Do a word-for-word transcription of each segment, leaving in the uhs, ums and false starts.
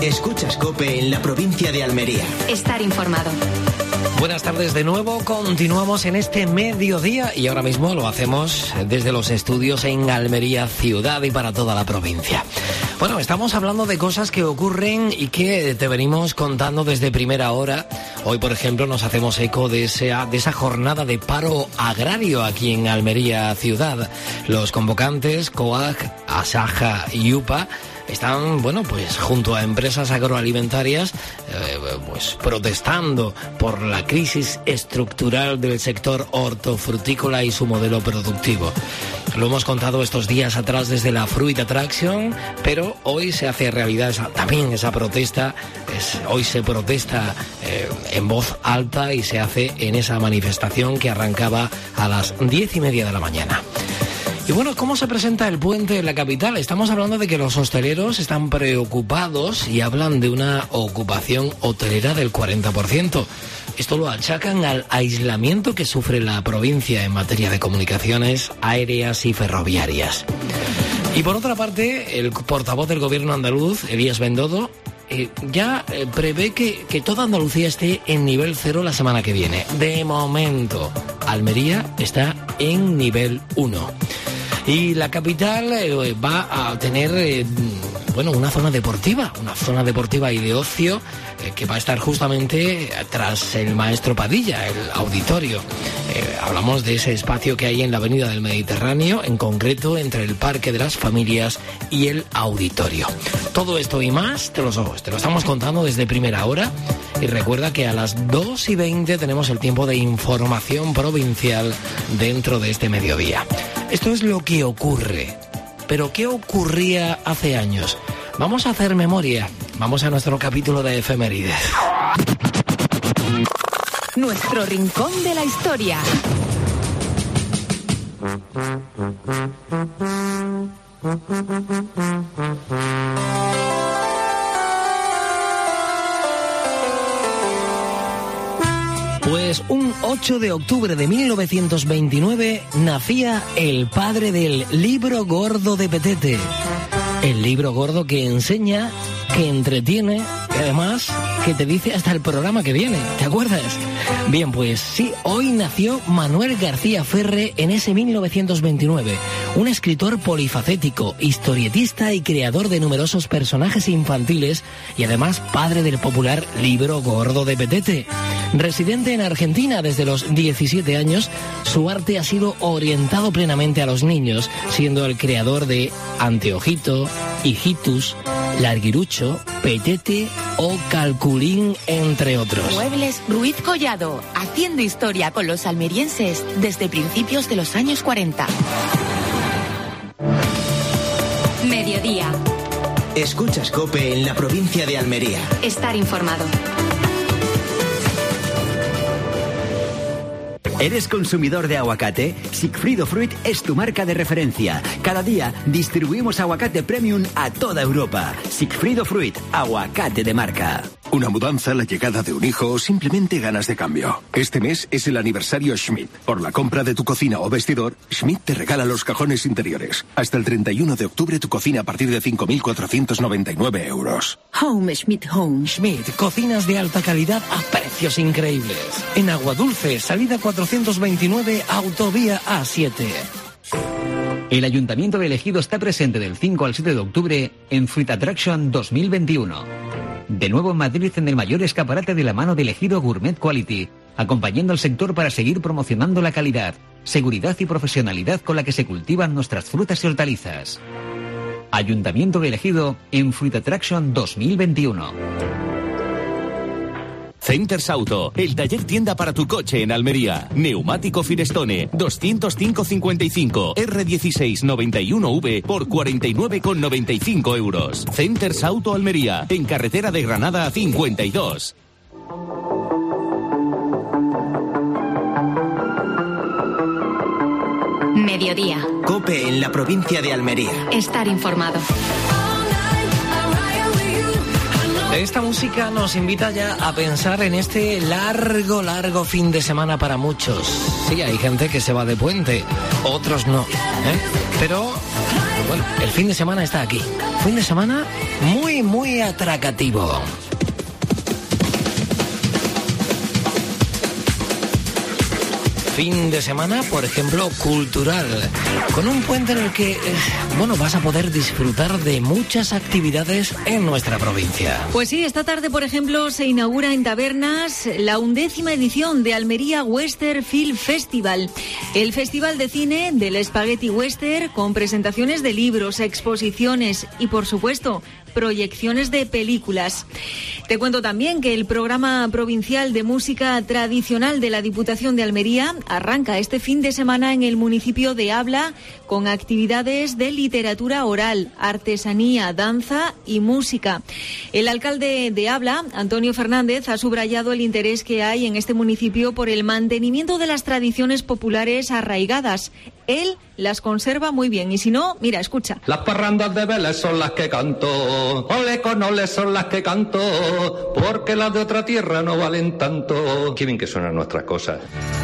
Escuchas COPE en la provincia de Almería. Estar informado. Buenas tardes de nuevo, continuamos en este mediodía y ahora mismo lo hacemos desde los estudios en Almería ciudad y para toda la provincia. Bueno, estamos hablando de cosas que ocurren y que te venimos contando desde primera hora. Hoy, por ejemplo, nos hacemos eco de esa, de esa jornada de paro agrario aquí en Almería ciudad. Los convocantes, COAG, ASAJA y UPA, están, bueno, pues junto a empresas agroalimentarias, eh, pues protestando por la crisis estructural del sector hortofrutícola y su modelo productivo. Lo hemos contado estos días atrás desde la Fruit Attraction, pero hoy se hace realidad esa, también esa protesta. Es, hoy se protesta eh, en voz alta y se hace en esa manifestación que arrancaba a las diez y media de la mañana. Y bueno, ¿cómo se presenta el puente en la capital? Estamos hablando de que los hosteleros están preocupados y hablan de una ocupación hotelera del cuarenta por ciento. Esto lo achacan al aislamiento que sufre la provincia en materia de comunicaciones aéreas y ferroviarias. Y por otra parte, el portavoz del gobierno andaluz, Elías Bendodo, eh, ya eh, prevé que, que toda Andalucía esté en nivel cero la semana que viene. De momento, Almería está en nivel uno. Y la capital eh, va a tener, eh, bueno, una zona deportiva, una zona deportiva y de ocio eh, que va a estar justamente tras el Maestro Padilla, el auditorio. Eh, hablamos de ese espacio que hay en la Avenida del Mediterráneo, en concreto entre el Parque de las Familias y el auditorio. Todo esto y más te lo, te lo estamos contando desde primera hora. Y recuerda que a las dos y veinte tenemos el tiempo de información provincial dentro de este mediodía. Esto es lo que ocurre. Pero ¿qué ocurría hace años? Vamos a hacer memoria. Vamos a nuestro capítulo de efemérides. Nuestro rincón de la historia. Pues un ocho de octubre de mil novecientos veintinueve nacía el padre del libro gordo de Petete. El libro gordo que enseña, que entretiene y además que te dice hasta el programa que viene. ¿Te acuerdas? Bien, pues sí, hoy nació Manuel García Ferre en ese mil novecientos veintinueve. Un escritor polifacético, historietista y creador de numerosos personajes infantiles y además padre del popular libro gordo de Petete. Residente en Argentina desde los diecisiete años, su arte ha sido orientado plenamente a los niños, siendo el creador de Anteojito, Hijitus, Larguirucho, Petete o Calculín, entre otros. Muebles Ruiz Collado, haciendo historia con los almerienses desde principios de los años cuarenta. Mediodía. Escuchas COPE en la provincia de Almería. Estar informado. ¿Eres consumidor de aguacate? Sigfrido Fruit es tu marca de referencia. Cada día distribuimos aguacate premium a toda Europa. Sigfrido Fruit, aguacate de marca. Una mudanza, la llegada de un hijo o simplemente ganas de cambio. Este mes es el aniversario Schmidt. Por la compra de tu cocina o vestidor, Schmidt te regala los cajones interiores. Hasta el treinta y uno de octubre tu cocina a partir de cinco mil cuatrocientos noventa y nueve euros. Home Schmidt Home. Schmidt, cocinas de alta calidad a precios increíbles. En Aguadulce, salida cuatrocientos veintinueve, autovía A siete. El Ayuntamiento de Ejido está presente del cinco al siete de octubre en Fruit Attraction dos mil veintiuno. De nuevo en Madrid en el mayor escaparate de la mano del Ejido Gourmet Quality, acompañando al sector para seguir promocionando la calidad, seguridad y profesionalidad con la que se cultivan nuestras frutas y hortalizas. Ayuntamiento de Ejido en Fruit Attraction dos mil veintiuno. Centers Auto, el taller tienda para tu coche en Almería. Neumático Firestone, doscientos cinco cincuenta y cinco, R dieciséis noventa y uno V por cuarenta y nueve con noventa y cinco euros. Centers Auto Almería, en carretera de Granada cincuenta y dos. Mediodía. COPE en la provincia de Almería. Estar informado. Esta música nos invita ya a pensar en este largo, largo fin de semana para muchos. Sí, hay gente que se va de puente, otros no, ¿eh? Pero Bueno, el fin de semana está aquí. Fin de semana muy, muy atractivo. Fin de semana, por ejemplo, cultural, con un puente en el que, eh, bueno, vas a poder disfrutar de muchas actividades en nuestra provincia. Pues sí, esta tarde, por ejemplo, se inaugura en Tabernas la undécima edición de Almería Western Film Festival, el festival de cine del Spaghetti Western, con presentaciones de libros, exposiciones y, por supuesto, proyecciones de películas. Te cuento también que el programa provincial de música tradicional de la Diputación de Almería arranca este fin de semana en el municipio de Abla con actividades de literatura oral, artesanía, danza y música. El alcalde de Abla, Antonio Fernández, ha subrayado el interés que hay en este municipio por el mantenimiento de las tradiciones populares arraigadas. Él las conserva muy bien y si no, mira, escucha. Las parrandas de Vélez son las que canto, ole con ole son las que canto, porque las de otra tierra no valen tanto. Qué bien que suenan nuestras cosas.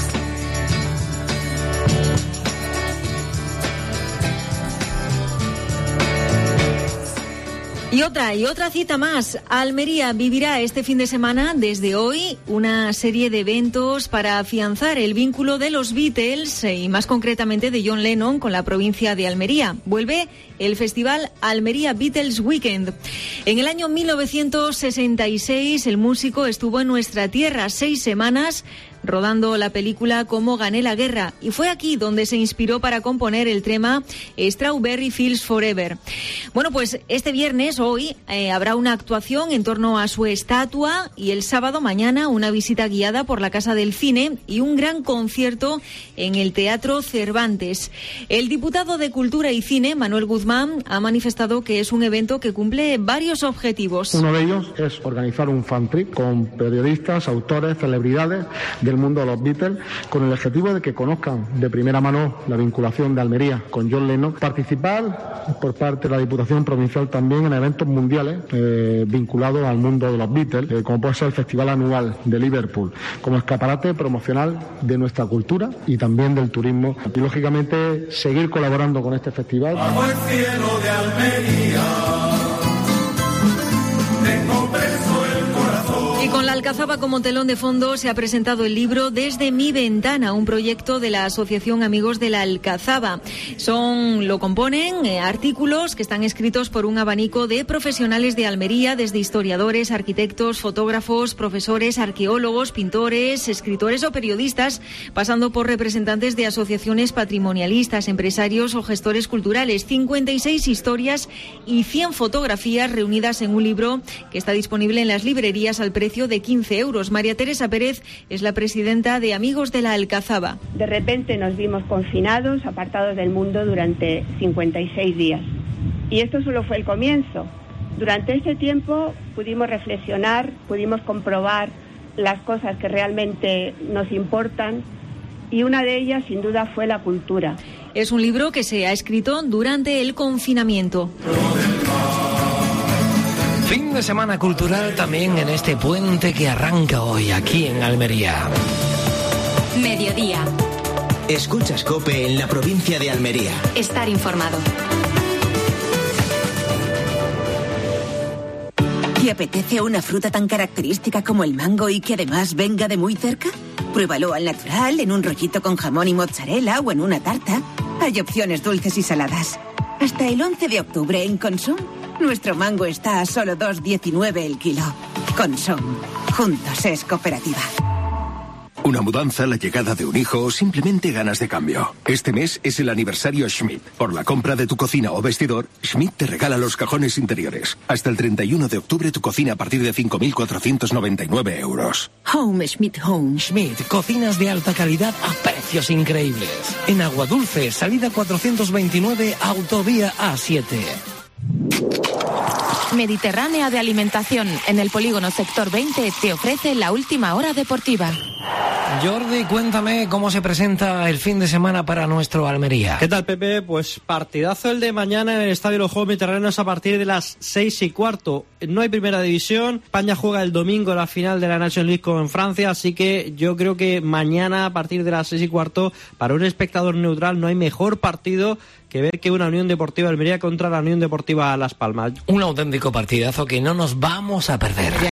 Y otra, y otra cita más. Almería vivirá este fin de semana, desde hoy, una serie de eventos para afianzar el vínculo de los Beatles y más concretamente de John Lennon con la provincia de Almería. Vuelve el festival Almería Beatles Weekend. En el año mil novecientos sesenta y seis el músico estuvo en nuestra tierra seis semanas rodando la película Cómo gané la guerra, y fue aquí donde se inspiró para componer el tema Strawberry Fields Forever. Bueno, pues este viernes, hoy, eh, habrá una actuación en torno a su estatua y el sábado mañana una visita guiada por la Casa del Cine y un gran concierto en el Teatro Cervantes. El diputado de Cultura y Cine, Manuel Guzmán, ha manifestado que es un evento que cumple varios objetivos. Uno de ellos es organizar un fan trip con periodistas, autores, celebridades del mundo de los Beatles, con el objetivo de que conozcan de primera mano la vinculación de Almería con John Lennon. Participar por parte de la Diputación Provincial también en eventos mundiales eh, vinculados al mundo de los Beatles, eh, como puede ser el Festival Anual de Liverpool, como escaparate promocional de nuestra cultura y también del turismo. Y lógicamente seguir colaborando con este festival. Bajo el cielo de Almería, tengo preso el corazón. Y con la Alcazaba como telón de fondo se ha presentado el libro Desde mi ventana, un proyecto de la Asociación Amigos de la Alcazaba. Son, lo componen eh, artículos que están escritos por un abanico de profesionales de Almería, desde historiadores, arquitectos, fotógrafos, profesores, arqueólogos, pintores, escritores o periodistas, pasando por representantes de asociaciones patrimonialistas, empresarios o gestores culturales. cincuenta y seis historias y cien fotografías reunidas en un libro que está disponible en las librerías al precio de quince euros. María Teresa Pérez es la presidenta de Amigos de la Alcazaba. De repente nos vimos confinados, apartados del mundo durante cincuenta y seis días. Y esto solo fue el comienzo. Durante este tiempo pudimos reflexionar, pudimos comprobar las cosas que realmente nos importan, y una de ellas, sin duda, fue la cultura. Es un libro que se ha escrito durante el confinamiento. Fin de semana cultural también en este puente que arranca hoy aquí en Almería. Mediodía. Escuchas COPE en la provincia de Almería. Estar informado. ¿Te apetece una fruta tan característica como el mango y que además venga de muy cerca? Pruébalo al natural, en un rollito con jamón y mozzarella o en una tarta. Hay opciones dulces y saladas. Hasta el once de octubre en Consum, nuestro mango está a solo dos diecinueve el kilo. Consum. Juntos es cooperativa. Una mudanza, la llegada de un hijo o simplemente ganas de cambio. Este mes es el aniversario Schmidt. Por la compra de tu cocina o vestidor, Schmidt te regala los cajones interiores. Hasta el treinta y uno de octubre tu cocina a partir de cinco mil cuatrocientos noventa y nueve euros. Home Schmidt Home. Schmidt, cocinas de alta calidad a precios increíbles. En Aguadulce, salida cuatrocientos veintinueve, autovía A siete. Mediterránea de Alimentación, en el polígono Sector veinte, te ofrece la última hora deportiva. Jordi, cuéntame cómo se presenta el fin de semana para nuestro Almería. ¿Qué tal, Pepe? Pues partidazo el de mañana en el Estadio de los Juegos Mediterráneos a partir de las seis y cuarto. No hay primera división. España juega el domingo la final de la Nations League con Francia, así que yo creo que mañana a partir de las seis y cuarto, para un espectador neutral, no hay mejor partido que ver que una Unión Deportiva Almería contra la Unión Deportiva Las Palmas. Un auténtico partidazo que no nos vamos a perder.